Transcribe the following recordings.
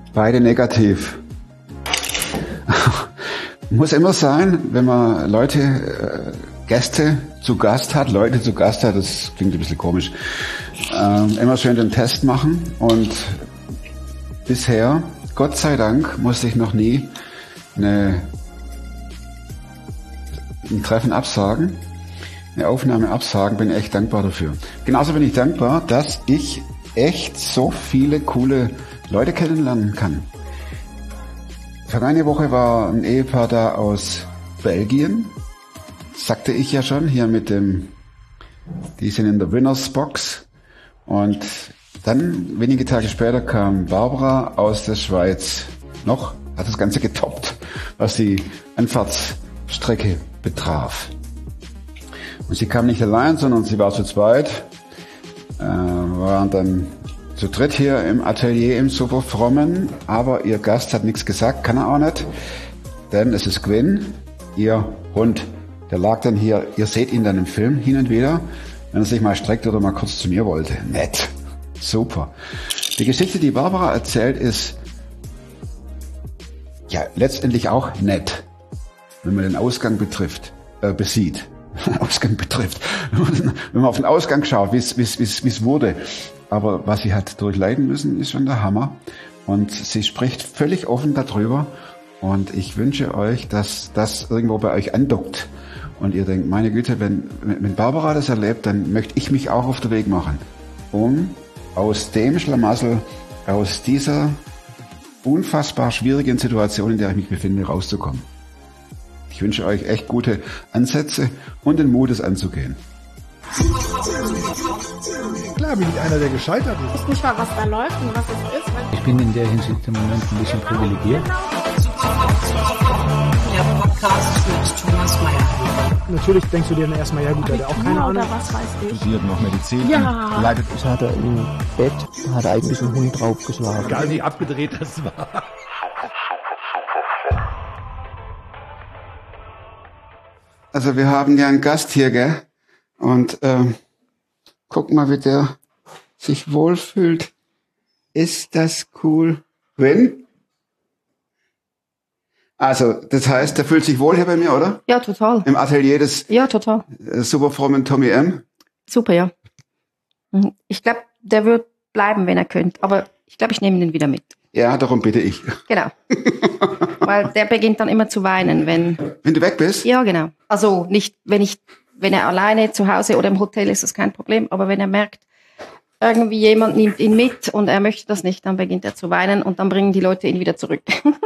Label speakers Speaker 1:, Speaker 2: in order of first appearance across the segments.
Speaker 1: Beide negativ. Muss immer sein, wenn man Gäste zu Gast hat, das klingt ein bisschen komisch, immer schön den Test machen. Und bisher, Gott sei Dank, musste ich noch nie ein Treffen absagen, eine Aufnahme absagen, bin echt dankbar dafür. Genauso bin ich dankbar, dass ich echt so viele coole Leute kennenlernen kann. Vergangene Woche war ein Ehepaar da aus Belgien, sagte ich ja schon, hier die sind in der Winners Box. Und dann, wenige Tage später, kam Barbara aus der Schweiz. Hat das Ganze getoppt, was die Anfahrtsstrecke betraf. Und sie kam nicht allein, sondern sie war zu zweit, waren dann zu dritt hier im Atelier im Superfrommen, aber ihr Gast hat nichts gesagt, kann er auch nicht, denn es ist Gwyn, ihr Hund. Der lag dann hier, ihr seht ihn dann im Film hin und wieder, wenn er sich mal streckt oder mal kurz zu mir wollte. Nett. Super. Die Geschichte, die Barbara erzählt, ist ja letztendlich auch nett, wenn man den Ausgang besieht. Ausgang betrifft. Wenn man auf den Ausgang schaut, wie es wurde. Aber was sie hat durchleiden müssen, ist schon der Hammer. Und sie spricht völlig offen darüber. Und ich wünsche euch, dass das irgendwo bei euch andockt. Und ihr denkt, meine Güte, wenn Barbara das erlebt, dann möchte ich mich auch auf den Weg machen, um aus dem Schlamassel, aus dieser unfassbar schwierigen Situation, in der ich mich befinde, rauszukommen. Ich wünsche euch echt gute Ansätze und den Mut, es anzugehen.
Speaker 2: Klar bin ich einer, der gescheitert ist.
Speaker 3: Ich weiß nicht mal, was da läuft und was es ist.
Speaker 4: Ich bin in der Hinsicht im Moment ein bisschen privilegiert.
Speaker 5: Der Podcast mit Thomas Mayer.
Speaker 2: Natürlich denkst du dir dann erstmal, ja gut, der hat auch keine Ahnung.
Speaker 3: Oder was weiß ich.
Speaker 6: Studiert noch Medizin.
Speaker 3: Ja.
Speaker 6: Leidet.
Speaker 7: Ich hatte im Bett, hat eigentlich ein Hund draufgeschlagen.
Speaker 2: Egal wie abgedreht das war.
Speaker 1: Also wir haben ja einen Gast hier, gell? Und guck mal, wie der sich wohlfühlt. Ist das cool? Gwyn? Also, das heißt, der fühlt sich wohl hier bei mir, oder?
Speaker 8: Ja, total.
Speaker 1: Im Atelier des
Speaker 8: total.
Speaker 1: Superfrommen Tommy M.
Speaker 8: Super, ja. Ich glaube, der wird bleiben, wenn er könnte. Aber ich glaube, ich nehme ihn wieder mit.
Speaker 1: Ja, darum bitte ich.
Speaker 8: Genau. Weil der beginnt dann immer zu weinen, wenn
Speaker 1: du weg bist?
Speaker 8: Ja, genau. Also nicht, wenn er alleine zu Hause oder im Hotel ist, das kein Problem. Aber wenn er merkt, irgendwie jemand nimmt ihn mit und er möchte das nicht, dann beginnt er zu weinen und dann bringen die Leute ihn wieder zurück.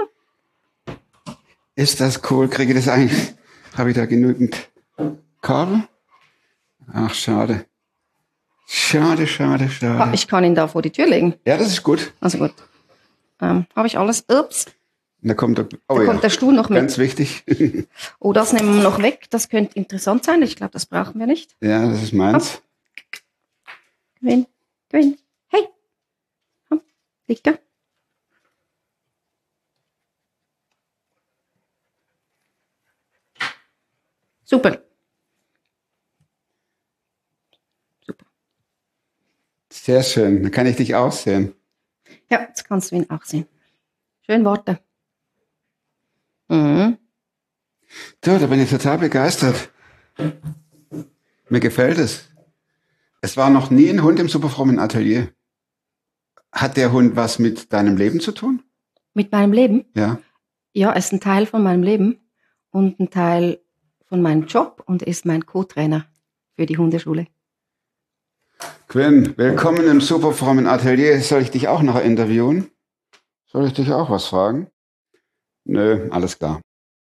Speaker 1: Ist das cool? Kriege ich das eigentlich? Habe ich da genügend Kabel? Ach, schade. Schade.
Speaker 8: Ich kann ihn da vor die Tür legen.
Speaker 1: Ja, das ist gut.
Speaker 8: Also gut. Habe ich alles? Ups.
Speaker 1: Da kommt
Speaker 8: der Stuhl noch mit.
Speaker 1: Ganz wichtig.
Speaker 8: Oh, das nehmen wir noch weg. Das könnte interessant sein. Ich glaube, das brauchen wir nicht.
Speaker 1: Ja, das ist meins.
Speaker 8: Gwyn. Hey. Komm. Liegt da. Super.
Speaker 1: Sehr schön. Dann kann ich dich auch sehen.
Speaker 8: Ja, jetzt kannst du ihn auch sehen. Schön Worte. Mhm.
Speaker 1: So, da bin ich total begeistert. Mir gefällt es. Es war noch nie ein Hund im Superfrommen Atelier. Hat der Hund was mit deinem Leben zu tun?
Speaker 8: Mit meinem Leben?
Speaker 1: Ja.
Speaker 8: Ja, er ist ein Teil von meinem Leben und ein Teil von meinem Job und ist mein Co-Trainer für die Hundeschule.
Speaker 1: Gwyn, willkommen im Superfrommen Atelier. Soll ich dich auch noch interviewen? Soll ich dich auch was fragen? Nö, alles klar.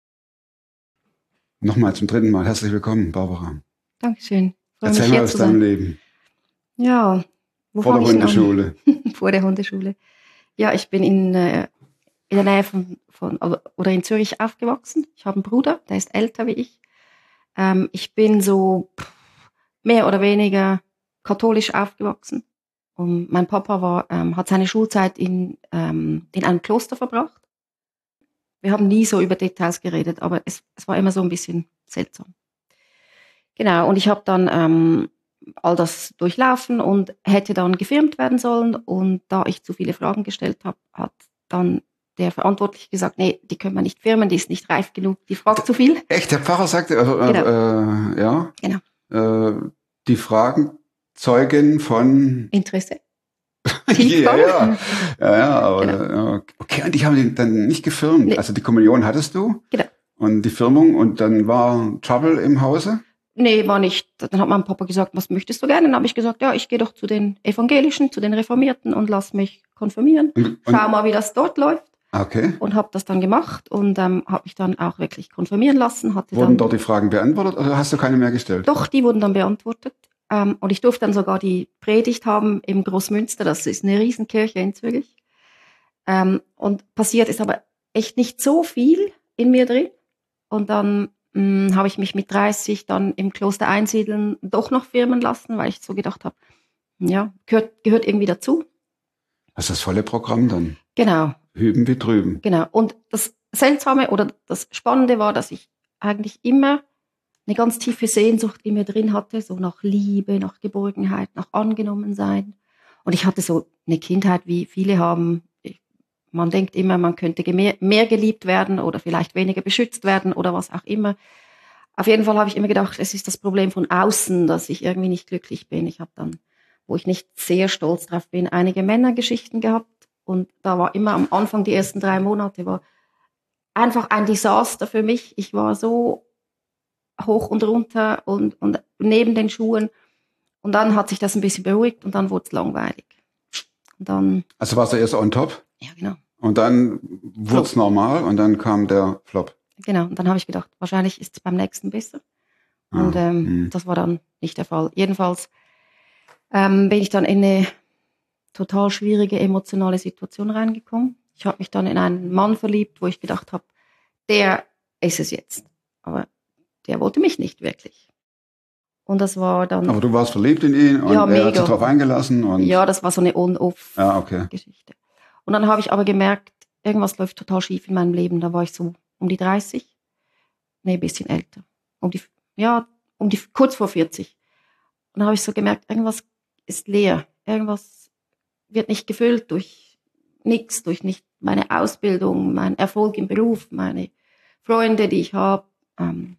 Speaker 1: Nochmal zum dritten Mal. Herzlich willkommen, Barbara.
Speaker 8: Dankeschön.
Speaker 1: Erzähl mal aus deinem Leben.
Speaker 8: Ja.
Speaker 1: Vor der Hundeschule.
Speaker 8: Vor der Hundeschule. Ja, ich bin in der Nähe oder in Zürich aufgewachsen. Ich habe einen Bruder, der ist älter wie ich. Ich bin so mehr oder weniger katholisch aufgewachsen. Und mein Papa hat seine Schulzeit in einem Kloster verbracht. Wir haben nie so über Details geredet, aber es war immer so ein bisschen seltsam. Genau, und ich habe dann all das durchlaufen und hätte dann gefilmt werden sollen. Und da ich zu viele Fragen gestellt habe, hat dann der Verantwortliche gesagt, nee, die können wir nicht firmen, die ist nicht reif genug, die fragt zu viel.
Speaker 1: Echt, der Pfarrer sagte, also, ja, die Fragen zeugen von
Speaker 8: Interesse.
Speaker 1: ja, aber
Speaker 8: Genau.
Speaker 1: okay, und die haben den dann nicht gefirmt.
Speaker 8: Nee.
Speaker 1: Also die Kommunion hattest du
Speaker 8: Genau.
Speaker 1: und die Firmung und dann war Trouble im Hause.
Speaker 8: Nee, war nicht. Dann hat mein Papa gesagt, was möchtest du gerne? Dann habe ich gesagt, ja, ich gehe doch zu den Evangelischen, zu den Reformierten und lass mich konfirmieren. Schau mal, wie das dort läuft.
Speaker 1: Okay.
Speaker 8: Und habe das dann gemacht und habe mich dann auch wirklich konfirmieren lassen.
Speaker 1: Wurden dort die Fragen beantwortet oder hast du keine mehr gestellt?
Speaker 8: Doch, die wurden dann beantwortet. Und ich durfte dann sogar die Predigt haben im Großmünster. Das ist eine Riesenkirche in Zürich. Und passiert ist aber echt nicht so viel in mir drin. Und dann habe ich mich mit 30 dann im Kloster Einsiedeln doch noch firmen lassen, weil ich so gedacht habe, ja, gehört irgendwie dazu.
Speaker 1: Das ist das volle Programm dann.
Speaker 8: Genau.
Speaker 1: Hüben wie drüben.
Speaker 8: Genau. Und das Seltsame oder das Spannende war, dass ich eigentlich immer eine ganz tiefe Sehnsucht in mir drin hatte, so nach Liebe, nach Geborgenheit, nach Angenommensein. Und ich hatte so eine Kindheit, wie viele haben. Man denkt immer, man könnte mehr geliebt werden oder vielleicht weniger beschützt werden oder was auch immer. Auf jeden Fall habe ich immer gedacht, es ist das Problem von außen, dass ich irgendwie nicht glücklich bin. Ich habe dann, wo ich nicht sehr stolz drauf bin, einige Männergeschichten gehabt. Und da war immer am Anfang, die ersten 3 Monate, war einfach ein Desaster für mich. Ich war so hoch und runter und neben den Schuhen. Und dann hat sich das ein bisschen beruhigt und dann wurde es langweilig. Und dann,
Speaker 1: also warst du erst on top?
Speaker 8: Ja, genau.
Speaker 1: Und dann wurde es normal und dann kam der Flop.
Speaker 8: Genau, und dann habe ich gedacht, wahrscheinlich ist es beim nächsten besser. Und das war dann nicht der Fall. Jedenfalls bin ich dann in eine total schwierige emotionale Situation reingekommen. Ich habe mich dann in einen Mann verliebt, wo ich gedacht habe, der ist es jetzt. Aber der wollte mich nicht wirklich. Und das war dann...
Speaker 1: Aber du warst verliebt in ihn und
Speaker 8: ja,
Speaker 1: er hat sich
Speaker 8: mega.
Speaker 1: drauf eingelassen. Und
Speaker 8: Ja, das war so eine On-Off-Geschichte.
Speaker 1: Okay.
Speaker 8: Und dann habe ich aber gemerkt, irgendwas läuft total schief in meinem Leben. Da war ich so um die 30. Nee, ein bisschen älter. Kurz vor 40. Und dann habe ich so gemerkt, irgendwas ist leer. Irgendwas wird nicht gefüllt durch nichts, durch nicht meine Ausbildung, mein Erfolg im Beruf, meine Freunde, die ich habe. Und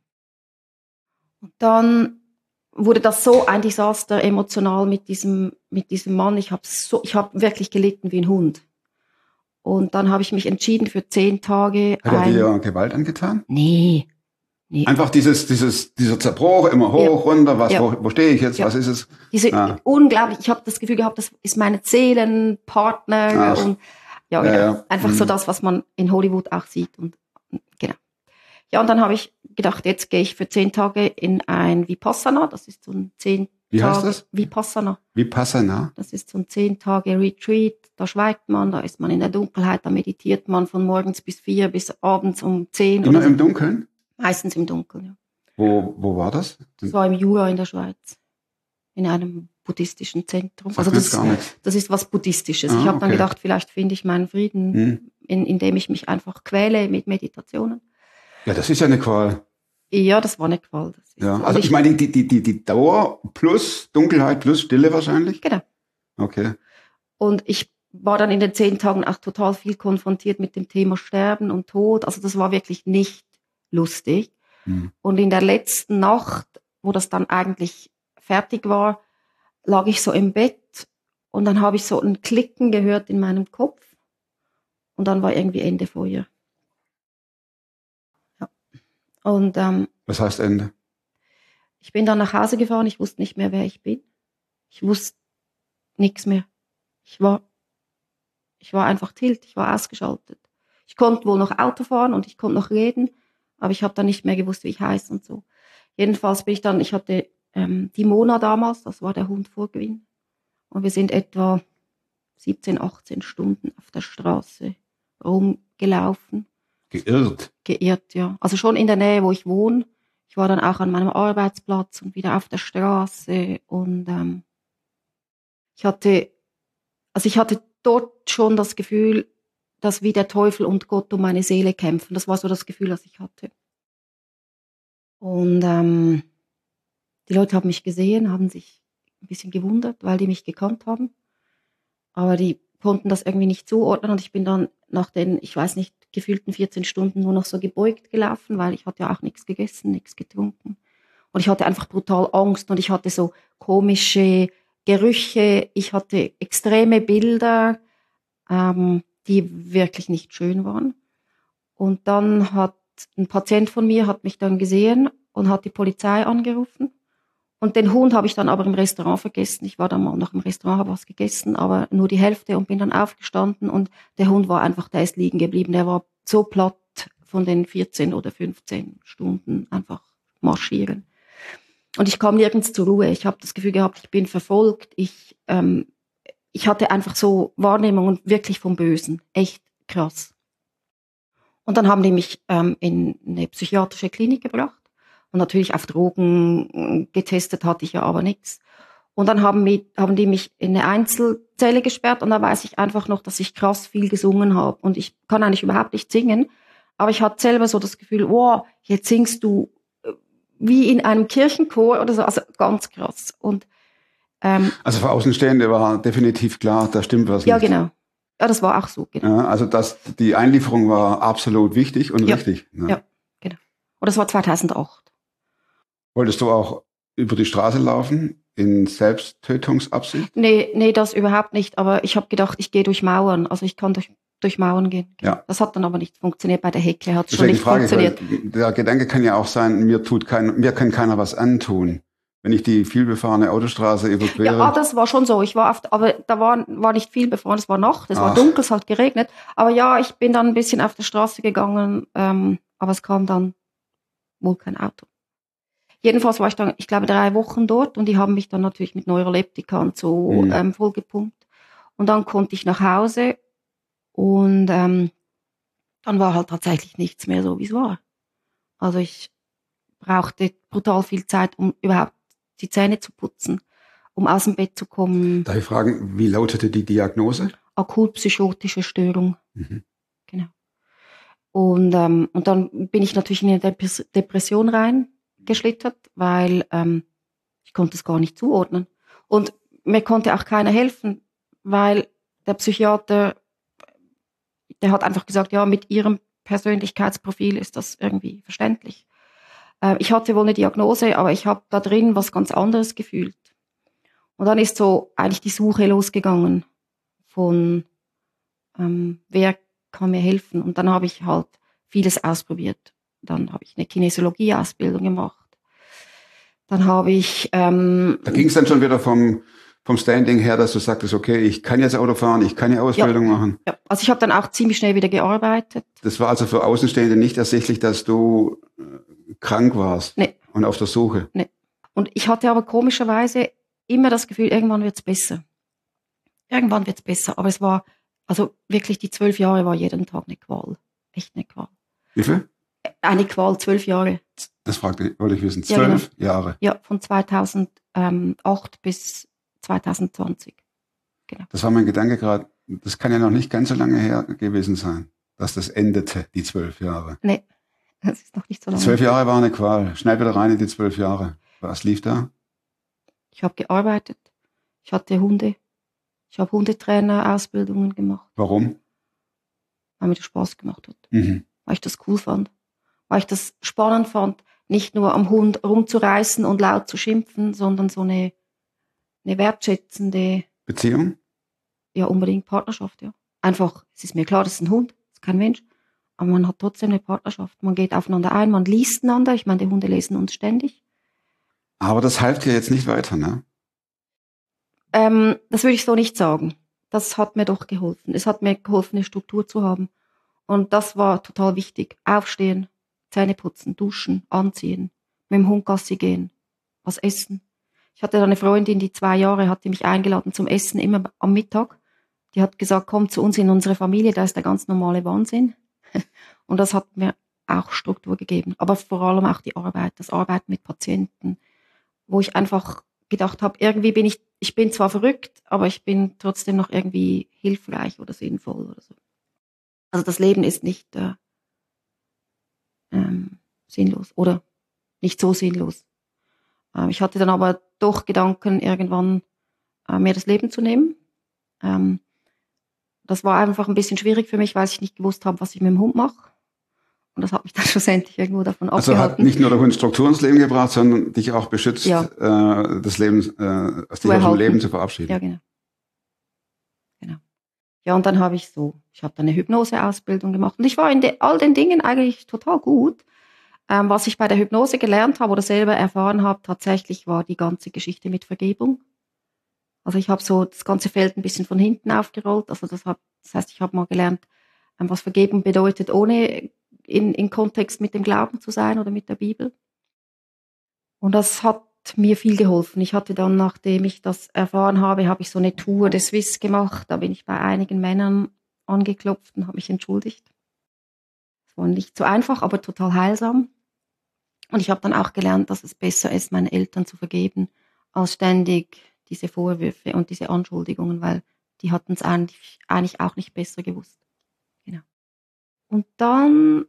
Speaker 8: dann wurde das so ein Desaster emotional mit diesem Mann. Ich habe wirklich gelitten wie ein Hund. Und dann habe ich mich entschieden für 10 Tage.
Speaker 1: Hat er dir Gewalt angetan?
Speaker 8: Nee.
Speaker 1: Einfach dieser Zerbruch, immer hoch, runter, wo stehe ich jetzt, was ist es?
Speaker 8: Unglaublich, ich habe das Gefühl gehabt, das ist mein Seelenpartner.
Speaker 1: Ach.
Speaker 8: Und einfach so das, was man in Hollywood auch sieht. Und genau. Ja, und dann habe ich gedacht, jetzt gehe ich für 10 Tage in ein Vipassana. Das ist so ein 10 Tage.
Speaker 1: Wie heißt das?
Speaker 8: Vipassana.
Speaker 1: Vipassana?
Speaker 8: Das ist so ein 10 Tage Retreat. Da schweigt man, da ist man in der Dunkelheit, da meditiert man von morgens bis 4 bis abends um 10.
Speaker 1: Immer im Dunkeln?
Speaker 8: Meistens im Dunkeln, ja.
Speaker 1: Wo war das?
Speaker 8: Das war im Jura in der Schweiz. In einem buddhistischen Zentrum.
Speaker 1: Sagt mir jetzt gar nichts.
Speaker 8: Das ist was Buddhistisches. Ich habe dann gedacht, vielleicht finde ich meinen Frieden, indem ich mich einfach quäle mit Meditationen.
Speaker 1: Ja, das ist ja eine Qual.
Speaker 8: Ja, das war eine Qual.
Speaker 1: Ja, also ich meine, die Dauer plus Dunkelheit plus Stille wahrscheinlich?
Speaker 8: Genau.
Speaker 1: Okay.
Speaker 8: Und ich war dann in den 10 Tagen auch total viel konfrontiert mit dem Thema Sterben und Tod. Also das war wirklich nicht lustig. Und in der letzten Nacht, wo das dann eigentlich fertig war, lag ich so im Bett und dann habe ich so ein Klicken gehört in meinem Kopf und dann war irgendwie Ende Feuer. Ja. Und
Speaker 1: was heißt Ende?
Speaker 8: Ich bin dann nach Hause gefahren, ich wusste nicht mehr, wer ich bin. Ich wusste nichts mehr. Ich war einfach tilt, ich war ausgeschaltet. Ich konnte wohl noch Auto fahren und ich konnte noch reden, aber ich habe dann nicht mehr gewusst, wie ich heiße und so. Jedenfalls ich hatte die Mona damals, das war der Hund vor Gewinn. Und wir sind etwa 17, 18 Stunden auf der Straße rumgelaufen. Geirrt, ja. Also schon in der Nähe, wo ich wohne. Ich war dann auch an meinem Arbeitsplatz und wieder auf der Straße. Und ich hatte dort schon das Gefühl, dass wie der Teufel und Gott um meine Seele kämpfen. Das war so das Gefühl, das ich hatte. Und die Leute haben mich gesehen, haben sich ein bisschen gewundert, weil die mich gekannt haben. Aber die konnten das irgendwie nicht zuordnen und ich bin dann nach den, ich weiß nicht, gefühlten 14 Stunden nur noch so gebeugt gelaufen, weil ich hatte ja auch nichts gegessen, nichts getrunken. Und ich hatte einfach brutal Angst und ich hatte so komische Gerüche, ich hatte extreme Bilder, die wirklich nicht schön waren. Und dann hat ein Patient von mir hat mich dann gesehen und hat die Polizei angerufen. Und den Hund habe ich dann aber im Restaurant vergessen. Ich war dann mal noch im Restaurant, habe was gegessen, aber nur die Hälfte und bin dann aufgestanden und der Hund war einfach, der ist liegen geblieben. Der war so platt von den 14 oder 15 Stunden einfach marschieren. Und ich kam nirgends zur Ruhe. Ich habe das Gefühl gehabt, ich bin verfolgt. Ich hatte einfach so Wahrnehmungen wirklich vom Bösen. Echt krass. Und dann haben die mich in eine psychiatrische Klinik gebracht. Und natürlich auf Drogen getestet hatte ich ja aber nichts. Und dann haben die mich in eine Einzelzelle gesperrt und da weiß ich einfach noch, dass ich krass viel gesungen habe. Und ich kann eigentlich überhaupt nicht singen, aber ich hatte selber so das Gefühl, wow, jetzt singst du wie in einem Kirchenchor oder so, also ganz krass. Und
Speaker 1: also für Außenstehende war definitiv klar, da stimmt was nicht.
Speaker 8: Ja, genau. Ja, das war auch so, genau.
Speaker 1: Ja, also die Einlieferung war absolut wichtig und richtig.
Speaker 8: Ja, genau. Und das war 2008.
Speaker 1: Wolltest du auch über die Straße laufen in Selbsttötungsabsicht?
Speaker 8: Nee, das überhaupt nicht. Aber ich habe gedacht, ich gehe durch Mauern. Also ich kann durch Mauern gehen.
Speaker 1: Ja.
Speaker 8: Das hat dann aber nicht funktioniert. Bei der Hekle hat es schon
Speaker 1: Deswegen
Speaker 8: nicht
Speaker 1: frage
Speaker 8: funktioniert.
Speaker 1: Ich, der Gedanke kann ja auch sein, mir kann keiner was antun. Wenn ich die vielbefahrene Autostraße überquere.
Speaker 8: Ja, das war schon so. Ich war aber da war nicht viel befahren. Es war Nacht, es war dunkel, es hat geregnet. Aber ja, ich bin dann ein bisschen auf der Straße gegangen. Aber es kam dann wohl kein Auto. Jedenfalls war ich dann, ich glaube, 3 Wochen dort und die haben mich dann natürlich mit Neuroleptika und so vollgepumpt. Und dann konnte ich nach Hause und dann war halt tatsächlich nichts mehr so, wie es war. Also ich brauchte brutal viel Zeit, um überhaupt die Zähne zu putzen, um aus dem Bett zu kommen.
Speaker 1: Darf ich fragen, wie lautete die Diagnose?
Speaker 8: Akut-psychotische Störung. Genau. Und dann bin ich natürlich in eine Depression reingeschlittert, weil ich konnte es gar nicht zuordnen. Und mir konnte auch keiner helfen, weil der Psychiater, der hat einfach gesagt, ja, mit ihrem Persönlichkeitsprofil ist das irgendwie verständlich. Ich hatte wohl eine Diagnose, aber ich habe da drin was ganz anderes gefühlt. Und dann ist so eigentlich die Suche losgegangen von wer kann mir helfen. Und dann habe ich halt vieles ausprobiert. Dann habe ich eine Kinesiologie-Ausbildung gemacht. Dann habe ich...
Speaker 1: da ging es dann schon wieder vom Standing her, dass du sagtest, okay, ich kann jetzt Auto fahren, ich kann eine Ausbildung machen.
Speaker 8: Ja, also ich habe dann auch ziemlich schnell wieder gearbeitet.
Speaker 1: Das war also für Außenstehende nicht ersichtlich, dass du krank warst und auf der Suche.
Speaker 8: Nee. Und ich hatte aber komischerweise immer das Gefühl, irgendwann wird's besser. Irgendwann wird's besser. Aber es war, also wirklich die 12 Jahre war jeden Tag eine Qual. Echt eine Qual.
Speaker 1: Wie viel?
Speaker 8: Eine Qual, 12 Jahre.
Speaker 1: Das wollte ich wissen. 12 Jahre?
Speaker 8: Ja, von 2008 bis 2020. Genau.
Speaker 1: Das war mein Gedanke gerade. Das kann ja noch nicht ganz so lange her gewesen sein, dass das endete, die 12 Jahre.
Speaker 8: Nee, das ist noch nicht so lange.
Speaker 1: Die 12 Jahre war eine Qual. Schnell wieder rein in die 12 Jahre. Was lief da? Ich
Speaker 8: habe gearbeitet. Ich hatte Hunde. Ich habe Hundetrainer-Ausbildungen gemacht.
Speaker 1: Warum?
Speaker 8: Weil mir das Spaß gemacht hat.
Speaker 1: Mhm.
Speaker 8: Weil ich das cool fand. Weil ich das spannend fand, nicht nur am Hund rumzureißen und laut zu schimpfen, sondern so eine wertschätzende...
Speaker 1: Beziehung?
Speaker 8: Ja, unbedingt Partnerschaft, ja. Einfach, es ist mir klar, das ist ein Hund, das ist kein Mensch. Aber man hat trotzdem eine Partnerschaft. Man geht aufeinander ein, man liest einander. Ich meine, die Hunde lesen uns ständig.
Speaker 1: Aber das half dir jetzt nicht weiter, ne?
Speaker 8: Das würde ich so nicht sagen. Das hat mir doch geholfen. Es hat mir geholfen, eine Struktur zu haben. Und das war total wichtig. Aufstehen, Zähne putzen, duschen, anziehen, mit dem Hund Gassi gehen, was essen. Ich hatte da eine Freundin, die 2 Jahre hat die mich eingeladen zum Essen, immer am Mittag. Die hat gesagt, komm zu uns in unsere Familie, da ist der ganz normale Wahnsinn. Und das hat mir auch Struktur gegeben. Aber vor allem auch die Arbeit, das Arbeiten mit Patienten, wo ich einfach gedacht habe, irgendwie ich bin zwar verrückt, aber ich bin trotzdem noch irgendwie hilfreich oder sinnvoll oder so. Also das Leben ist nicht sinnlos oder nicht so sinnlos. Ich hatte dann aber doch Gedanken, irgendwann mir das Leben zu nehmen. Das war einfach ein bisschen schwierig für mich, weil ich nicht gewusst habe, was ich mit dem Hund mache. Und das hat mich dann schlussendlich irgendwo davon
Speaker 1: Also
Speaker 8: abgehalten.
Speaker 1: hat nicht nur der Hund Struktur ins Leben gebracht, sondern dich auch beschützt, das Leben, aus dem Leben zu verabschieden.
Speaker 8: Ja, genau. Ja, und dann habe ich habe dann eine Hypnoseausbildung gemacht. Und ich war in all den Dingen eigentlich total gut. Was ich bei der Hypnose gelernt habe oder selber erfahren habe, tatsächlich war die ganze Geschichte mit Vergebung. Also ich habe so das ganze Feld ein bisschen von hinten aufgerollt. Also das heißt, ich habe mal gelernt, was Vergebung bedeutet, ohne in Kontext mit dem Glauben zu sein oder mit der Bibel. Und das hat mir viel geholfen. Ich hatte dann, nachdem ich das erfahren habe, habe ich so eine Tour de Suisse gemacht. Da bin ich bei einigen Männern angeklopft und habe mich entschuldigt. Es war nicht so einfach, aber total heilsam. Und ich habe dann auch gelernt, dass es besser ist, meinen Eltern zu vergeben, als ständig diese Vorwürfe und diese Anschuldigungen, weil die hatten es eigentlich auch nicht besser gewusst. Genau. Und dann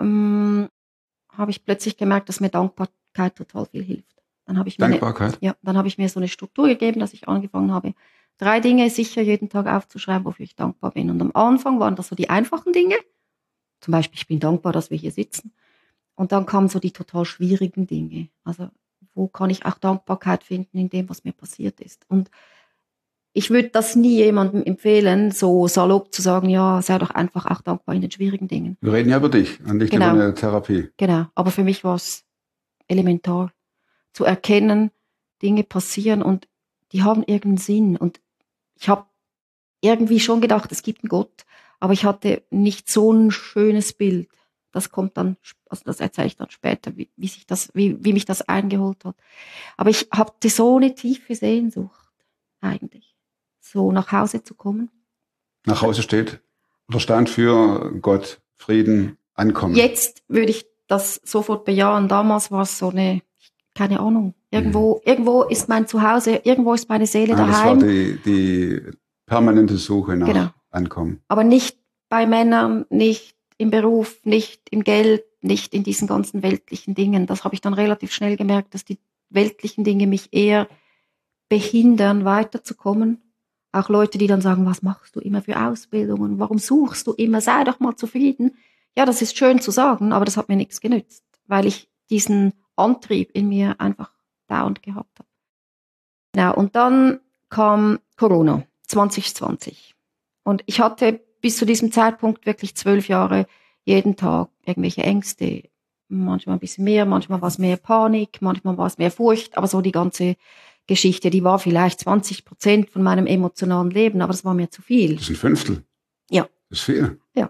Speaker 8: habe ich plötzlich gemerkt, dass mir Dankbarkeit total viel hilft. Dann habe ich
Speaker 1: Dankbarkeit?
Speaker 8: Dann habe ich mir so eine Struktur gegeben, dass ich angefangen habe, 3 Dinge sicher jeden Tag aufzuschreiben, wofür ich dankbar bin. Und am Anfang waren das so die einfachen Dinge. Zum Beispiel, ich bin dankbar, dass wir hier sitzen. Und dann kamen so die total schwierigen Dinge. Also, wo kann ich auch Dankbarkeit finden in dem, was mir passiert ist? Und ich würde das nie jemandem empfehlen, so salopp zu sagen, ja, sei doch einfach auch dankbar in den schwierigen Dingen.
Speaker 1: Wir reden ja über dich und nicht über eine Therapie.
Speaker 8: Genau, aber für mich war es elementar, zu erkennen, Dinge passieren und die haben irgendeinen Sinn. Und ich habe irgendwie schon gedacht, es gibt einen Gott, aber ich hatte nicht so ein schönes Bild. Das kommt dann, also das erzähle ich dann später, wie mich das eingeholt hat. Aber ich hatte so eine tiefe Sehnsucht eigentlich, so nach Hause zu kommen.
Speaker 1: Nach Hause steht oder stand für Gott, Frieden, Ankommen.
Speaker 8: Jetzt würde ich das sofort bejahen. Damals war es so eine, keine Ahnung, irgendwo ist mein Zuhause, irgendwo ist meine Seele daheim.
Speaker 1: Das war die permanente Suche nach Ankommen.
Speaker 8: Aber nicht bei Männern, nicht im Beruf, nicht im Geld, nicht in diesen ganzen weltlichen Dingen. Das habe ich dann relativ schnell gemerkt, dass die weltlichen Dinge mich eher behindern, weiterzukommen. Auch Leute, die dann sagen, was machst du immer für Ausbildungen? Warum suchst du immer? Sei doch mal zufrieden. Ja, das ist schön zu sagen, aber das hat mir nichts genützt, weil ich diesen Antrieb in mir einfach dauernd gehabt habe. Ja, und dann kam Corona 2020. Und ich hatte bis zu diesem Zeitpunkt wirklich 12 Jahre jeden Tag irgendwelche Ängste. Manchmal ein bisschen mehr, manchmal war es mehr Panik, manchmal war es mehr Furcht, aber so die ganze Geschichte, die war vielleicht 20% von meinem emotionalen Leben, aber das war mir zu viel.
Speaker 1: Das ist 1/5.
Speaker 8: Ja.
Speaker 1: Das ist viel.
Speaker 8: Ja.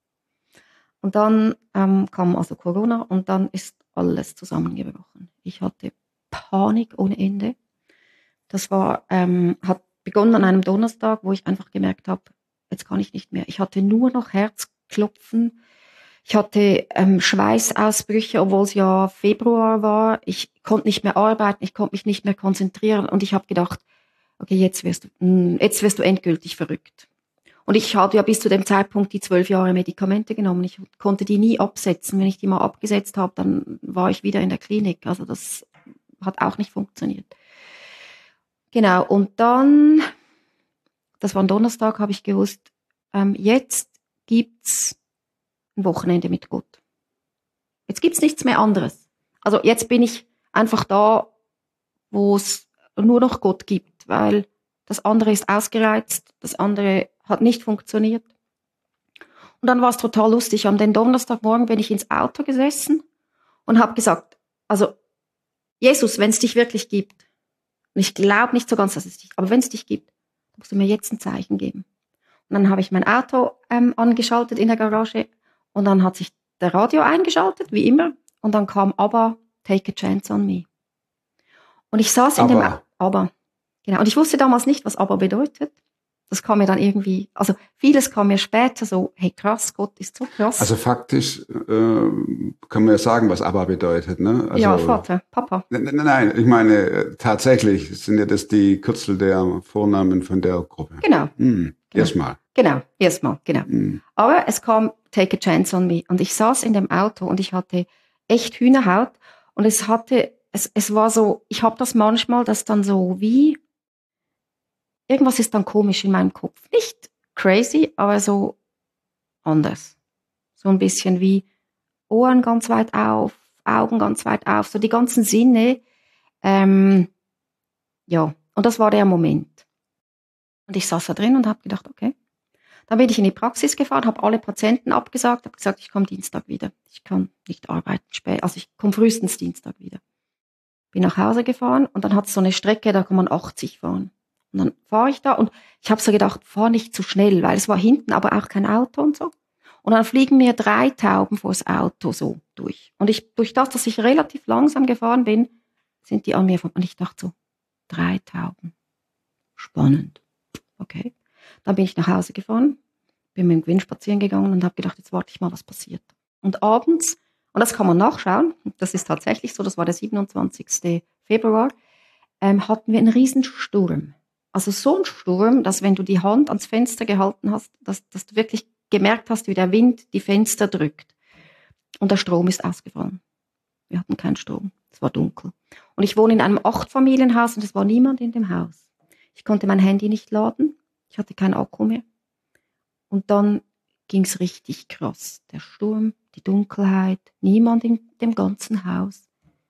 Speaker 8: Und dann kam also Corona und dann ist alles zusammengebrochen. Ich hatte Panik ohne Ende. Das war, hat begonnen an einem Donnerstag, wo ich einfach gemerkt habe, jetzt kann ich nicht mehr. Ich hatte nur noch Herzklopfen. Ich hatte Schweißausbrüche, obwohl es ja Februar war. Ich konnte nicht mehr arbeiten, ich konnte mich nicht mehr konzentrieren und ich habe gedacht, okay, jetzt wirst du endgültig verrückt. Und ich hatte ja bis zu dem Zeitpunkt die 12 Jahre Medikamente genommen. Ich konnte die nie absetzen. Wenn ich die mal abgesetzt habe, dann war ich wieder in der Klinik. Also das hat auch nicht funktioniert. Genau, und dann, das war ein Donnerstag, habe ich gewusst, jetzt gibt's ein Wochenende mit Gott. Jetzt gibt's nichts mehr anderes. Also jetzt bin ich einfach da, wo es nur noch Gott gibt, weil das andere ist ausgereizt, das andere hat nicht funktioniert. Und dann war es total lustig. Am den Donnerstagmorgen bin ich ins Auto gesessen und habe gesagt, also Jesus, wenn es dich wirklich gibt, und ich glaube nicht so ganz, dass es dich, aber wenn es dich gibt, musst du mir jetzt ein Zeichen geben. Und dann habe ich mein Auto angeschaltet in der Garage und dann hat sich der Radio eingeschaltet, wie immer, und dann kam ABBA, Take a Chance on Me. Und ich saß in dem ABBA. Genau. Und ich wusste damals nicht, was ABBA bedeutet. Das kam mir dann irgendwie, also vieles kam mir später so, hey krass, Gott ist so krass.
Speaker 1: Also faktisch kann man ja sagen, was ABBA bedeutet, ne? Also,
Speaker 8: ja, Vater, Papa.
Speaker 1: Nein, ich meine, tatsächlich sind ja das die Kürzel der Vornamen von der Gruppe.
Speaker 8: Genau.
Speaker 1: Genau. Erstmal.
Speaker 8: Genau. Aber es kam Take a Chance on Me und ich saß in dem Auto und ich hatte echt Hühnerhaut und es war so, ich habe das manchmal, das dann so wie, irgendwas ist dann komisch in meinem Kopf. Nicht crazy, aber so anders. So ein bisschen wie Ohren ganz weit auf, Augen ganz weit auf, so die ganzen Sinne. Ja, und das war der Moment. Und ich saß da drin und habe gedacht, okay. Dann bin ich in die Praxis gefahren, habe alle Patienten abgesagt, habe gesagt, ich komme Dienstag wieder. Ich kann nicht arbeiten spät, also ich komme frühestens Dienstag wieder. Bin nach Hause gefahren und dann hat es so eine Strecke, da kann man 80 fahren. Und dann fahre ich da und ich habe so gedacht, fahr nicht zu schnell, weil es war hinten aber auch kein Auto und so. Und dann fliegen mir 3 Tauben vors Auto so durch. Und durch das, dass ich relativ langsam gefahren bin, sind die an mir vorbei. Und ich dachte so, 3 Tauben. Spannend. Okay. Dann bin ich nach Hause gefahren, bin mit dem Gewinn spazieren gegangen und habe gedacht, jetzt warte ich mal, was passiert. Und abends, und das kann man nachschauen, das ist tatsächlich so, das war der 27. Februar, hatten wir einen Riesensturm. Also so ein Sturm, dass wenn du die Hand ans Fenster gehalten hast, dass du wirklich gemerkt hast, wie der Wind die Fenster drückt. Und der Strom ist ausgefallen. Wir hatten keinen Strom. Es war dunkel. Und ich wohne in einem 8-Familienhaus und es war niemand in dem Haus. Ich konnte mein Handy nicht laden. Ich hatte keinen Akku mehr. Und dann ging es richtig krass. Der Sturm, die Dunkelheit, niemand in dem ganzen Haus.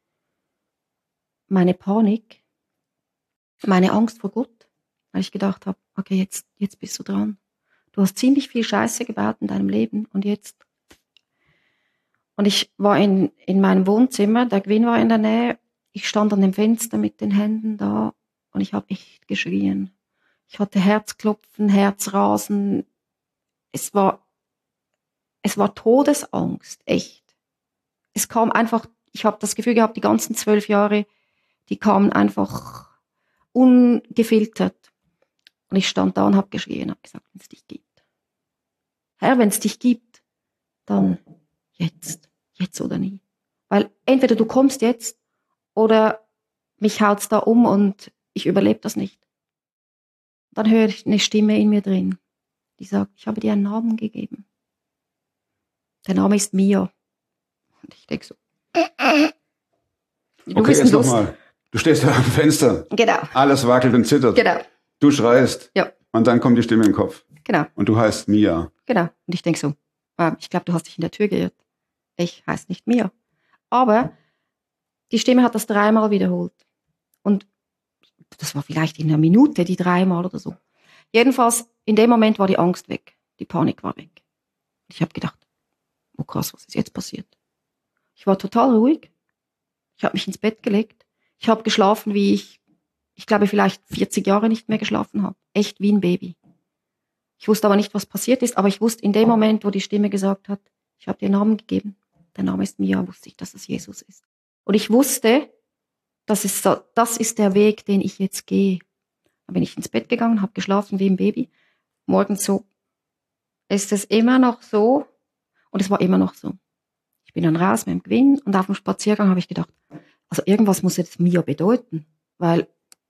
Speaker 8: Meine Panik, meine Angst vor Gott, weil ich gedacht habe, okay, jetzt bist du dran. Du hast ziemlich viel Scheiße gebaut in deinem Leben und jetzt. Und ich war in meinem Wohnzimmer, der Gewinn war in der Nähe, ich stand an dem Fenster mit den Händen da und ich habe echt geschrien. Ich hatte Herzklopfen, Herzrasen. Es war Todesangst, echt. Es kam einfach, ich habe das Gefühl gehabt, die ganzen 12 Jahre, die kamen einfach ungefiltert. Und ich stand da und habe geschrien, habe gesagt, wenn es dich gibt. Herr, wenn es dich gibt, dann jetzt oder nie. Weil entweder du kommst jetzt oder mich haut's da um und ich überlebe das nicht. Dann höre ich eine Stimme in mir drin, die sagt, ich habe dir einen Namen gegeben. Der Name ist Mia. Und ich denke so,
Speaker 1: okay, jetzt nochmal. Du stehst da am Fenster.
Speaker 8: Genau.
Speaker 1: Alles wackelt und zittert.
Speaker 8: Genau.
Speaker 1: Du schreist.
Speaker 8: Ja.
Speaker 1: Und dann kommt die Stimme im Kopf.
Speaker 8: Genau.
Speaker 1: Und du heißt Mia.
Speaker 8: Genau. Und ich denke so, ich glaube, du hast dich in der Tür geirrt. Ich heiße nicht Mia. Aber die Stimme hat das 3-mal wiederholt. Und das war vielleicht in einer Minute, die 3-mal oder so. Jedenfalls, in dem Moment war die Angst weg. Die Panik war weg. Ich habe gedacht, oh krass, was ist jetzt passiert? Ich war total ruhig. Ich habe mich ins Bett gelegt. Ich habe geschlafen, wie ich glaube, vielleicht 40 Jahre nicht mehr geschlafen habe. Echt wie ein Baby. Ich wusste aber nicht, was passiert ist, aber ich wusste in dem Moment, wo die Stimme gesagt hat, ich habe dir einen Namen gegeben. Der Name ist Mia, wusste ich, dass es Jesus ist. Und ich wusste, das ist der Weg, den ich jetzt gehe. Dann bin ich ins Bett gegangen, habe geschlafen wie ein Baby. Morgens so, ist es immer noch so? Und es war immer noch so. Ich bin dann raus mit dem Gewinn und auf dem Spaziergang habe ich gedacht, also irgendwas muss jetzt Mia bedeuten, weil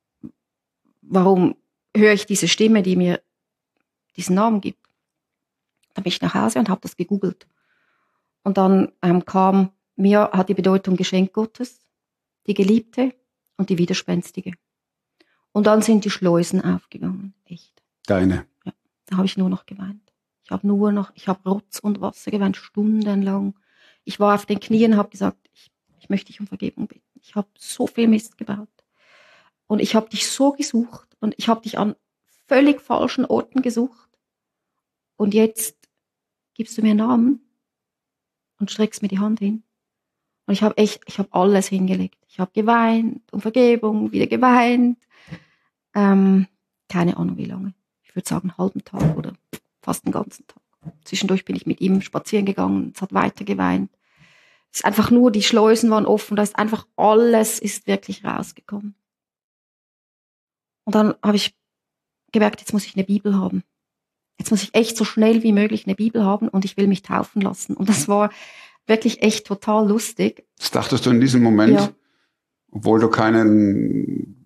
Speaker 8: warum höre ich diese Stimme, die mir diesen Namen gibt? Dann bin ich nach Hause und habe das gegoogelt. Und dann kam, Mia hat die Bedeutung Geschenk Gottes, die Geliebte und die Widerspenstige. Und dann sind die Schleusen aufgegangen, echt.
Speaker 1: Deine.
Speaker 8: Ja, da habe ich nur noch geweint. Ich habe Rotz und Wasser geweint, stundenlang. Ich war auf den Knien und habe gesagt, ich möchte dich um Vergebung bitten. Ich habe so viel Mist gebaut. Und ich habe dich so gesucht und ich habe dich an völlig falschen Orten gesucht. Und jetzt gibst du mir einen Namen und streckst mir die Hand hin. Und ich habe alles hingelegt. Ich habe geweint, um Vergebung, wieder geweint. Keine Ahnung wie lange. Ich würde sagen einen halben Tag oder fast den ganzen Tag. Zwischendurch bin ich mit ihm spazieren gegangen, es hat weiter geweint. Es ist einfach nur, die Schleusen waren offen, da ist einfach alles ist wirklich rausgekommen. Und dann habe ich gemerkt, jetzt muss ich eine Bibel haben. Jetzt muss ich echt so schnell wie möglich eine Bibel haben und ich will mich taufen lassen. Und das war wirklich echt total lustig.
Speaker 1: Das dachtest du in diesem Moment,
Speaker 8: ja.
Speaker 1: Obwohl du keine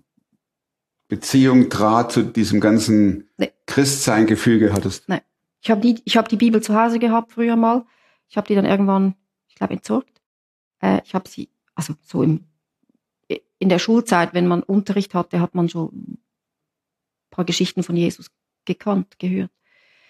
Speaker 1: Beziehung, Draht zu diesem ganzen Christsein-Gefüge hattest?
Speaker 8: Nein. Ich habe die Bibel zu Hause gehabt früher mal. Ich habe die dann irgendwann, ich glaube, entsorgt. Ich habe sie, also so in der Schulzeit, wenn man Unterricht hatte, hat man schon ein paar Geschichten von Jesus gehört.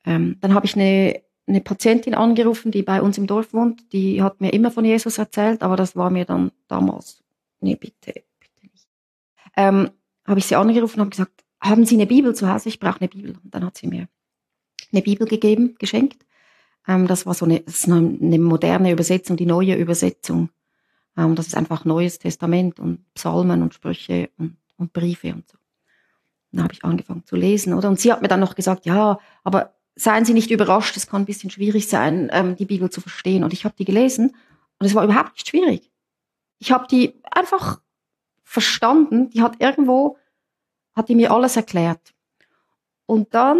Speaker 8: Dann habe ich eine Patientin angerufen, die bei uns im Dorf wohnt. Die hat mir immer von Jesus erzählt, aber das war mir dann damals, nee, bitte nicht. Habe ich sie angerufen und habe gesagt, haben Sie eine Bibel zu Hause? Ich brauche eine Bibel. Und dann hat sie mir eine Bibel geschenkt. Das war das ist eine moderne Übersetzung, die neue Übersetzung. Das ist einfach Neues Testament und Psalmen und Sprüche und Briefe und so. Dann habe ich angefangen zu lesen, oder? Und sie hat mir dann noch gesagt, ja, aber seien Sie nicht überrascht, es kann ein bisschen schwierig sein, die Bibel zu verstehen. Und ich habe die gelesen und es war überhaupt nicht schwierig. Ich habe die einfach verstanden. Hat die mir alles erklärt. Und dann,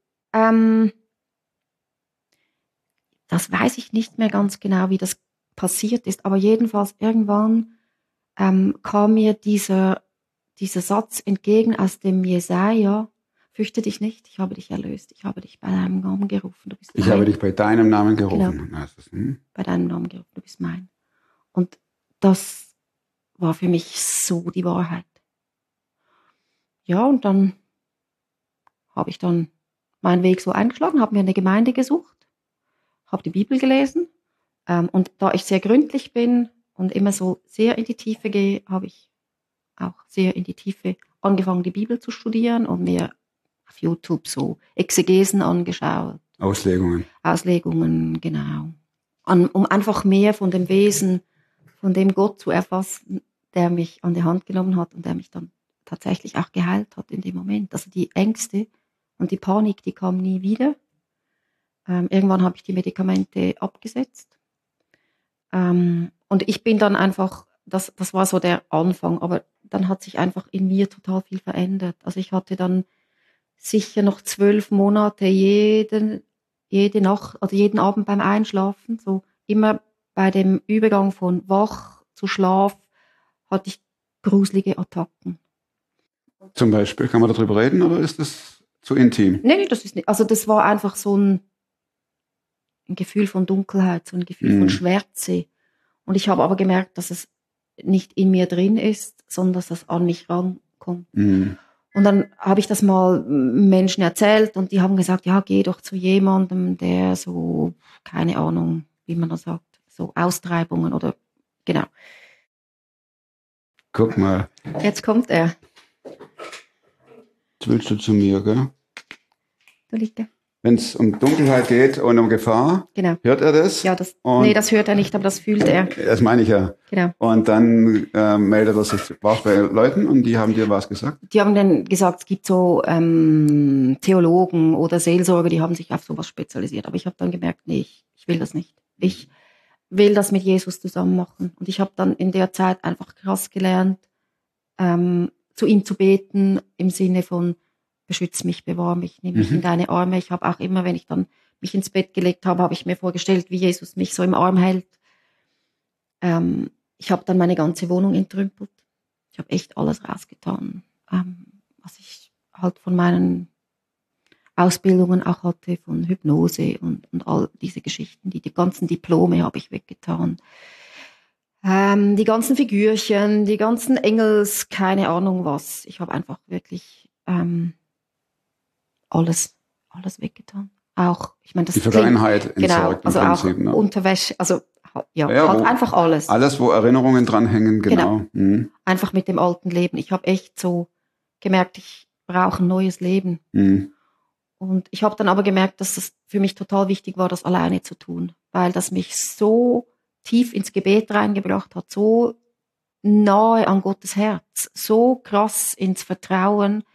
Speaker 8: das weiß ich nicht mehr ganz genau, wie das passiert ist, aber jedenfalls irgendwann kam mir dieser Satz entgegen aus dem Jesaja: Fürchte dich nicht, ich habe dich erlöst, ich habe dich bei deinem Namen gerufen, du bist mein.
Speaker 1: Ich habe dich bei deinem Namen gerufen.
Speaker 8: Genau. Bei deinem Namen gerufen, du bist mein. Und das war für mich so die Wahrheit. Ja, und dann habe ich dann meinen Weg so eingeschlagen, habe mir eine Gemeinde gesucht, habe die Bibel gelesen. Und da ich sehr gründlich bin und immer so sehr in die Tiefe gehe, habe ich auch sehr in die Tiefe angefangen, die Bibel zu studieren und mir auf YouTube so Exegesen angeschaut. Auslegungen, genau. Um einfach mehr von dem Wesen, von dem Gott zu erfassen, der mich an die Hand genommen hat und der mich dann tatsächlich auch geheilt hat in dem Moment. Also die Ängste und die Panik, die kamen nie wieder. Irgendwann habe ich die Medikamente abgesetzt. Und ich bin dann einfach, das war so der Anfang, aber dann hat sich einfach in mir total viel verändert. Also ich hatte dann sicher noch 12 Monate jede Nacht, also jeden Abend beim Einschlafen, so immer bei dem Übergang von wach zu Schlaf, hatte ich gruselige Attacken.
Speaker 1: Zum Beispiel, kann man darüber reden oder ist das zu intim?
Speaker 8: Nee, das ist nicht. Also das war einfach so ein Gefühl von Dunkelheit, so ein Gefühl von Schwärze. Und ich habe aber gemerkt, dass es nicht in mir drin ist, sondern dass es an mich rankommt. Und dann habe ich das mal Menschen erzählt und die haben gesagt, ja, geh doch zu jemandem, der so, keine Ahnung, wie man das sagt, so Austreibungen oder, genau.
Speaker 1: Guck mal.
Speaker 8: Jetzt kommt er.
Speaker 1: Jetzt willst du zu mir, gell?
Speaker 8: Da liegt er.
Speaker 1: Wenn es um Dunkelheit geht und um Gefahr,
Speaker 8: genau.
Speaker 1: Hört er das?
Speaker 8: Ja, das hört er nicht, aber das fühlt er.
Speaker 1: Das meine ich ja.
Speaker 8: Genau.
Speaker 1: Und dann meldet er sich, warst bei Leuten und die haben dir was gesagt?
Speaker 8: Die haben dann gesagt, es gibt so Theologen oder Seelsorger, die haben sich auf sowas spezialisiert. Aber ich habe dann gemerkt, nee, ich will das nicht. Ich will das mit Jesus zusammen machen. Und ich habe dann in der Zeit einfach krass gelernt, zu ihm zu beten, im Sinne von, beschütz mich, bewahr mich, nimm mich in deine Arme. Ich habe auch immer, wenn ich dann mich ins Bett gelegt habe, habe ich mir vorgestellt, wie Jesus mich so im Arm hält. Ich habe dann meine ganze Wohnung entrümpelt. Ich habe echt alles rausgetan, was ich halt von meinen Ausbildungen auch hatte, von Hypnose und all diese Geschichten. Die ganzen Diplome habe ich weggetan. Die ganzen Figürchen, die ganzen Engels, keine Ahnung was. Ich habe einfach wirklich alles weggetan. Auch, ich meine, das
Speaker 1: die Vergangenheit
Speaker 8: entsorgt, genau, also auch ne? Unterwäsche, also ja halt einfach alles.
Speaker 1: Alles, wo Erinnerungen dranhängen, genau.
Speaker 8: Einfach mit dem alten Leben. Ich habe echt so gemerkt, ich brauche ein neues Leben. Und ich habe dann aber gemerkt, dass es für mich total wichtig war, das alleine zu tun, weil das mich so tief ins Gebet reingebracht hat, so nahe an Gottes Herz, so krass ins Vertrauen,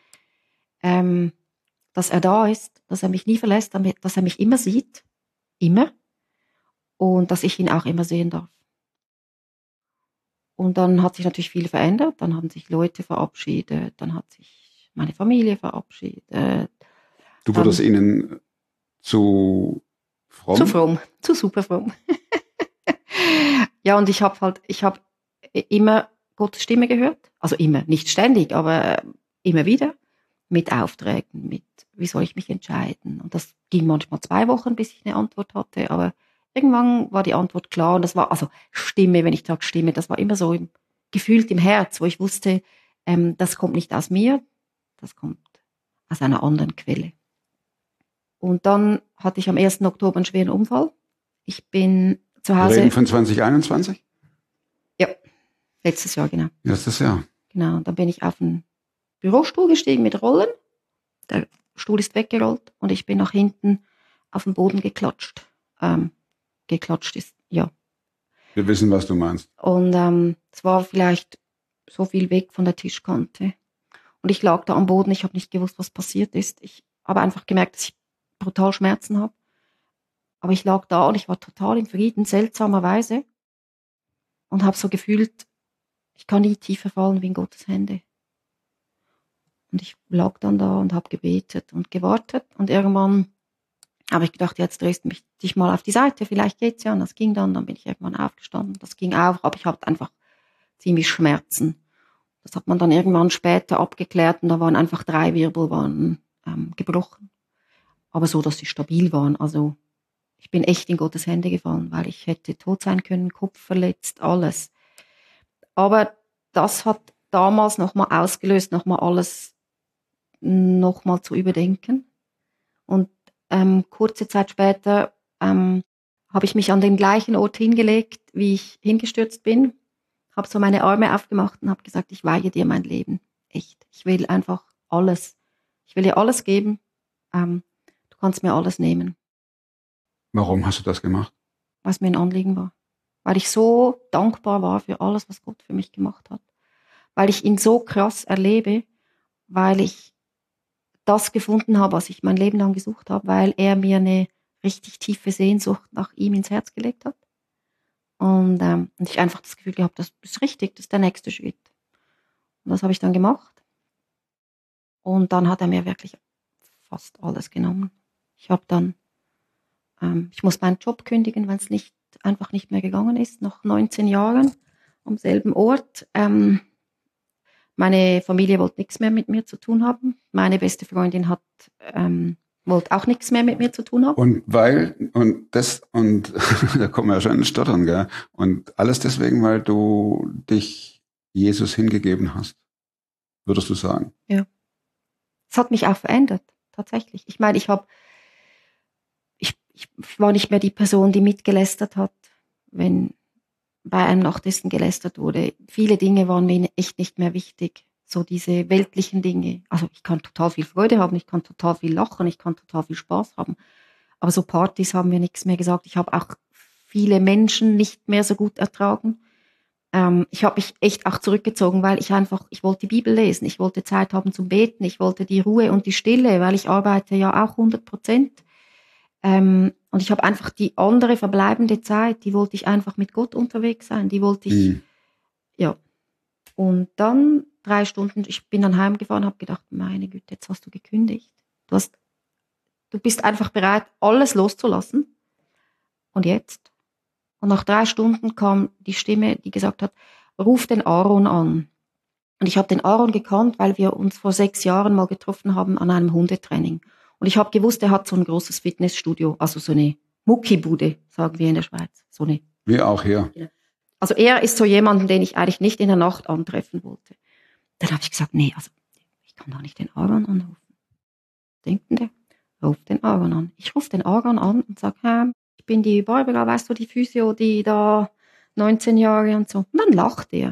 Speaker 8: dass er da ist, dass er mich nie verlässt, dass er mich immer sieht, immer, und dass ich ihn auch immer sehen darf. Und dann hat sich natürlich viel verändert, dann haben sich Leute verabschiedet, dann hat sich meine Familie verabschiedet.
Speaker 1: Du wurdest ihnen zu fromm?
Speaker 8: Zu fromm, zu super fromm. Ja, und ich habe immer Gottes Stimme gehört, also immer, nicht ständig, aber immer wieder, mit Aufträgen, mit, wie soll ich mich entscheiden? Und das ging manchmal 2 Wochen, bis ich eine Antwort hatte, aber irgendwann war die Antwort klar und das war, also Stimme, wenn ich sage Stimme, das war immer so gefühlt im Herz, wo ich wusste, das kommt nicht aus mir, das kommt aus einer anderen Quelle. Und dann hatte ich am 1. Oktober einen schweren Unfall. Ich bin zu
Speaker 1: Wir
Speaker 8: Hause.
Speaker 1: reden von 2021?
Speaker 8: Ja, letztes Jahr, genau.
Speaker 1: Letztes Jahr.
Speaker 8: Genau, und dann bin ich auf einen Bürostuhl gestiegen mit Rollen. Der Stuhl ist weggerollt und ich bin nach hinten auf den Boden geklatscht. Geklatscht ist, ja.
Speaker 1: Wir wissen, was du meinst.
Speaker 8: Und es war vielleicht so viel weg von der Tischkante. Und ich lag da am Boden, ich habe nicht gewusst, was passiert ist. Ich habe einfach gemerkt, dass ich brutal Schmerzen habe. Aber ich lag da und ich war total im Frieden, seltsamerweise. Und habe so gefühlt, ich kann nie tiefer fallen wie in Gottes Hände. Und ich lag dann da und habe gebetet und gewartet. Und irgendwann habe ich gedacht, jetzt drehst du dich mal auf die Seite, vielleicht geht's ja. Und das ging dann bin ich irgendwann aufgestanden. Das ging auch, aber ich hatte einfach ziemlich Schmerzen. Das hat man dann irgendwann später abgeklärt und da waren einfach 3 Wirbelbahnen gebrochen. Aber so, dass sie stabil waren. Also ich bin echt in Gottes Hände gefallen, weil ich hätte tot sein können, Kopf verletzt, alles. Aber das hat damals nochmal ausgelöst, nochmal alles nochmal zu überdenken. Und kurze Zeit später habe ich mich an den gleichen Ort hingelegt, wie ich hingestürzt bin, habe so meine Arme aufgemacht und habe gesagt, ich weihe dir mein Leben. Echt. Ich will einfach alles. Ich will dir alles geben. Du kannst mir alles nehmen.
Speaker 1: Warum hast du das gemacht?
Speaker 8: Weil es mir ein Anliegen war. Weil ich so dankbar war für alles, was Gott für mich gemacht hat. Weil ich ihn so krass erlebe, weil ich das gefunden habe, was ich mein Leben lang gesucht habe, weil er mir eine richtig tiefe Sehnsucht nach ihm ins Herz gelegt hat. Und ich einfach das Gefühl gehabt, das ist richtig, das ist der nächste Schritt. Und das habe ich dann gemacht. Und dann hat er mir wirklich fast alles genommen. Ich habe dann, ich muss meinen Job kündigen, weil es einfach nicht mehr gegangen ist, nach 19 Jahren am selben Ort. Meine Familie wollte nichts mehr mit mir zu tun haben. Meine beste Freundin wollte auch nichts mehr mit mir zu tun haben.
Speaker 1: Und da kommen wir ja schon ins Stottern, gell? Und alles deswegen, weil du dich Jesus hingegeben hast, würdest du sagen?
Speaker 8: Ja. Es hat mich auch verändert, tatsächlich. Ich meine, ich war nicht mehr die Person, die mitgelästert hat, wenn bei einem Nachtessen gelästert wurde. Viele Dinge waren mir echt nicht mehr wichtig. So diese weltlichen Dinge. Also ich kann total viel Freude haben, ich kann total viel lachen, ich kann total viel Spaß haben. Aber so Partys haben mir nichts mehr gesagt. Ich habe auch viele Menschen nicht mehr so gut ertragen. Ich habe mich echt auch zurückgezogen, weil ich wollte die Bibel lesen, ich wollte Zeit haben zum Beten, ich wollte die Ruhe und die Stille, weil ich arbeite ja auch 100%. Und ich habe einfach die andere verbleibende Zeit, die wollte ich einfach mit Gott unterwegs sein, die wollte ich, ja. Und dann 3 Stunden, ich bin dann heimgefahren, habe gedacht, meine Güte, jetzt hast du gekündigt. Du bist einfach bereit, alles loszulassen. Und jetzt? Und nach 3 Stunden kam die Stimme, die gesagt hat, ruf den Aaron an. Und ich habe den Aaron gekannt, weil wir uns vor 6 Jahren mal getroffen haben an einem Hundetraining. Und ich habe gewusst, er hat so ein großes Fitnessstudio, also so eine Muckibude, sagen wir in der Schweiz. So eine.
Speaker 1: Wir auch hier.
Speaker 8: Also er ist so jemand, den ich eigentlich nicht in der Nacht antreffen wollte. Dann habe ich gesagt, nee, also ich kann doch nicht den Aaron anrufen. Was denkt denn der? Ruf den Aaron an. Ich rufe den Aaron an und sage, ich bin die Barbara, weißt du, die Physio, die da 19 Jahre und so. Und dann lacht er.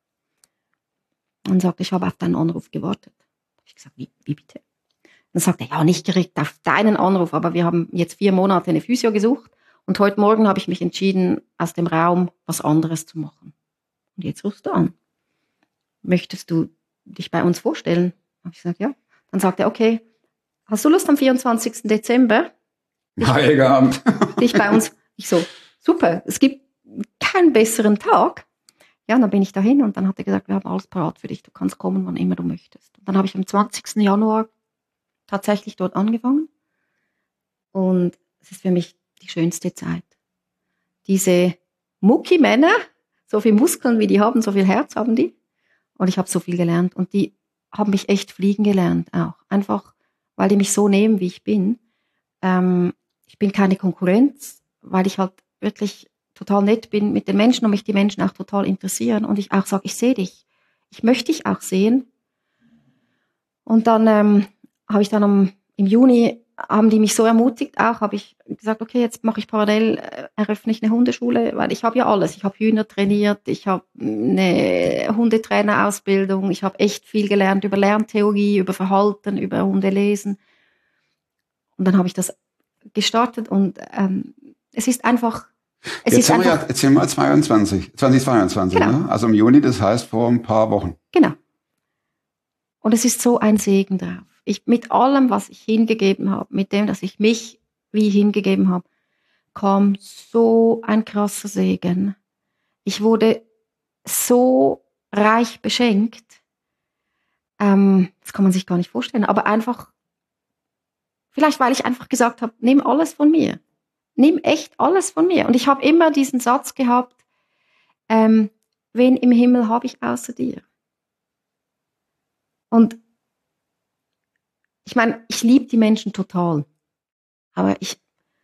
Speaker 8: Und sagt, ich habe auf deinen Anruf gewartet. Da habe ich gesagt, wie bitte? Dann sagt er, ja, nicht direkt auf deinen Anruf, aber wir haben jetzt 4 Monate eine Physio gesucht und heute Morgen habe ich mich entschieden, aus dem Raum was anderes zu machen. Und jetzt rufst du an. Möchtest du dich bei uns vorstellen? Habe ich gesagt, ja. Dann sagt er, okay, hast du Lust am 24. Dezember?
Speaker 1: Heiligabend.
Speaker 8: Dich bei uns. Ich so, super, es gibt keinen besseren Tag. Ja, und dann bin ich dahin und dann hat er gesagt, wir haben alles parat für dich, du kannst kommen, wann immer du möchtest. Und dann habe ich am 20. Januar tatsächlich dort angefangen und es ist für mich die schönste Zeit. Diese Mucki-Männer, so viel Muskeln wie die haben, so viel Herz haben die und ich habe so viel gelernt und die haben mich echt fliegen gelernt auch. Einfach, weil die mich so nehmen, wie ich bin. Ich bin keine Konkurrenz, weil ich halt wirklich total nett bin mit den Menschen und mich die Menschen auch total interessieren und ich auch sage, ich sehe dich. Ich möchte dich auch sehen. Und dann habe ich dann im Juni haben die mich so ermutigt auch, habe ich gesagt, okay, jetzt mache ich parallel, eröffne ich eine Hundeschule, weil ich habe ja alles. Ich habe Hühner trainiert, ich habe eine Hundetrainerausbildung, ich habe echt viel gelernt über Lerntheorie, über Verhalten, über Hundelesen. Und dann habe ich das gestartet und es ist einfach...
Speaker 1: Jetzt sind wir 2022,
Speaker 8: genau.
Speaker 1: Ne? Also im Juni, das heißt vor ein paar Wochen.
Speaker 8: Genau. Und es ist so ein Segen drauf. Mit allem, was ich hingegeben habe, mit dem, dass ich mich wie hingegeben habe, kam so ein krasser Segen. Ich wurde so reich beschenkt. Das kann man sich gar nicht vorstellen. Aber einfach, vielleicht weil ich einfach gesagt habe, nimm alles von mir. Nimm echt alles von mir. Und ich habe immer diesen Satz gehabt, wen im Himmel habe ich außer dir? Und ich meine, ich liebe die Menschen total. Aber ich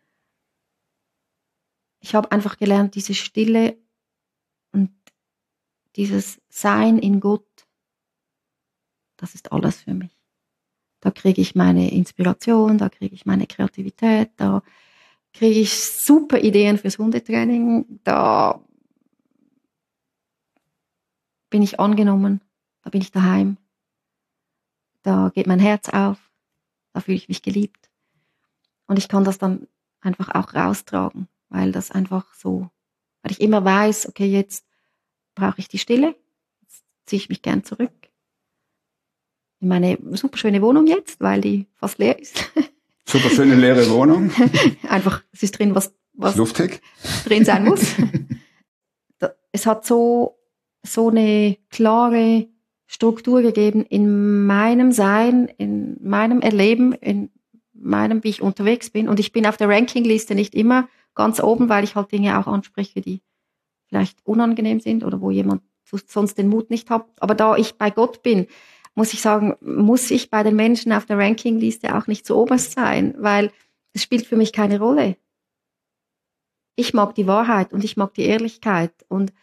Speaker 8: habe einfach gelernt, diese Stille und dieses Sein in Gott, das ist alles für mich. Da kriege ich meine Inspiration, da kriege ich meine Kreativität, da kriege ich super Ideen fürs Hundetraining, da bin ich angenommen, da bin ich daheim, da geht mein Herz auf, da fühle ich mich geliebt. Und ich kann das dann einfach auch raustragen, weil das einfach so, weil ich immer weiß, okay, jetzt brauche ich die Stille, jetzt ziehe ich mich gern zurück in meine super schöne Wohnung jetzt, weil die fast leer ist.
Speaker 1: Super schöne leere Wohnung.
Speaker 8: Einfach, es ist drin, was
Speaker 1: luftig
Speaker 8: drin sein muss. Es hat so eine klare Struktur gegeben in meinem Sein, in meinem Erleben, in meinem, wie ich unterwegs bin. Und ich bin auf der Rankingliste nicht immer ganz oben, weil ich halt Dinge auch anspreche, die vielleicht unangenehm sind oder wo jemand sonst den Mut nicht hat. Aber da ich bei Gott bin, muss ich sagen, muss ich bei den Menschen auf der Rankingliste auch nicht so oberst sein, weil es spielt für mich keine Rolle. Ich mag die Wahrheit und ich mag die Ehrlichkeit. Und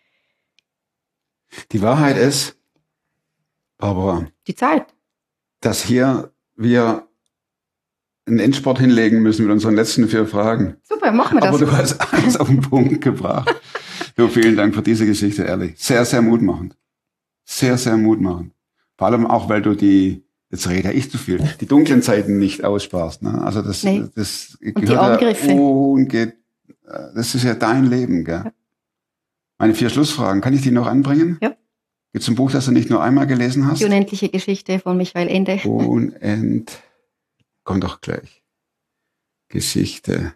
Speaker 1: die Wahrheit ist, Barbara,
Speaker 8: die Zeit.
Speaker 1: Dass hier wir einen Endspurt hinlegen müssen mit unseren letzten 4 Fragen.
Speaker 8: Super, machen wir das.
Speaker 1: Aber du hast alles auf den Punkt gebracht. Du, vielen Dank für diese Geschichte, ehrlich. Sehr, sehr mutmachend. Sehr, sehr mutmachend. Vor allem auch, weil du jetzt rede ich zu viel, die dunklen Zeiten nicht aussparst. Ne? Also das
Speaker 8: und die Angriffe.
Speaker 1: Das ist ja dein Leben, gell? Ja. Meine 4 Schlussfragen, kann ich die noch anbringen? Ja. Gibt es ein Buch, das du nicht nur einmal gelesen hast?
Speaker 8: Die unendliche Geschichte von Michael Ende.
Speaker 1: Kommt doch gleich. Geschichte.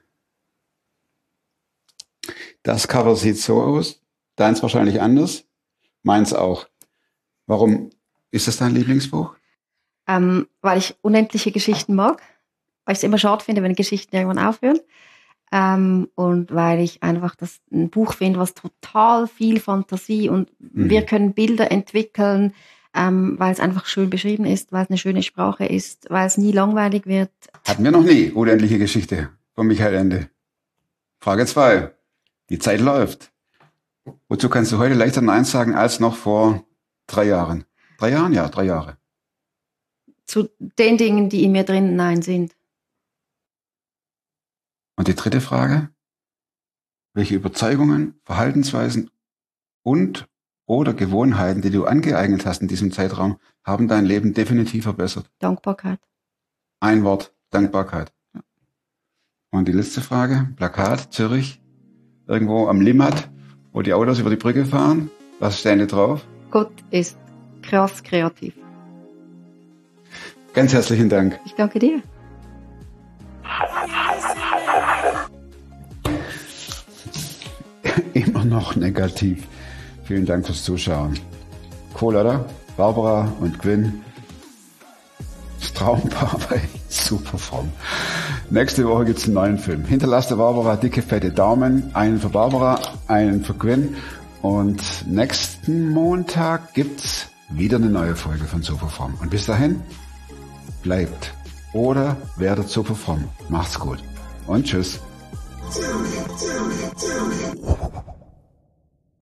Speaker 1: Das Cover sieht so aus. Deins wahrscheinlich anders. Meins auch. Warum ist das dein Lieblingsbuch?
Speaker 8: Weil ich unendliche Geschichten mag. Weil ich es immer schade finde, wenn Geschichten irgendwann aufhören. Und weil ich einfach das ein Buch finde, was total viel Fantasie und wir können Bilder entwickeln, weil es einfach schön beschrieben ist, weil es eine schöne Sprache ist, weil es nie langweilig wird.
Speaker 1: Hatten wir noch nie, unendliche Geschichte von Michael Ende. Frage 2. Die Zeit läuft. Wozu kannst du heute leichter Nein sagen als noch vor 3 Jahren? 3 Jahren? Ja, 3 Jahre.
Speaker 8: Zu den Dingen, die in mir drin Nein sind.
Speaker 1: Und die 3. Frage. Welche Überzeugungen, Verhaltensweisen und oder Gewohnheiten, die du angeeignet hast in diesem Zeitraum, haben dein Leben definitiv verbessert?
Speaker 8: Dankbarkeit.
Speaker 1: Ein Wort, Dankbarkeit. Und die letzte Frage, Plakat, Zürich, irgendwo am Limmat, wo die Autos über die Brücke fahren. Was steht da drauf?
Speaker 8: Gott ist krass kreativ.
Speaker 1: Ganz herzlichen Dank.
Speaker 8: Ich danke dir.
Speaker 1: Immer noch negativ. Vielen Dank fürs Zuschauen. Cool, oder? Barbara und Gwyn. Das Traumpaar war echt super fromm. Nächste Woche gibt's einen neuen Film. Hinterlasst der Barbara dicke, fette Daumen. Einen für Barbara, einen für Gwyn. Und nächsten Montag gibt's wieder eine neue Folge von Super Fromm. Und bis dahin, bleibt oder werdet super fromm. Macht's gut. Und tschüss.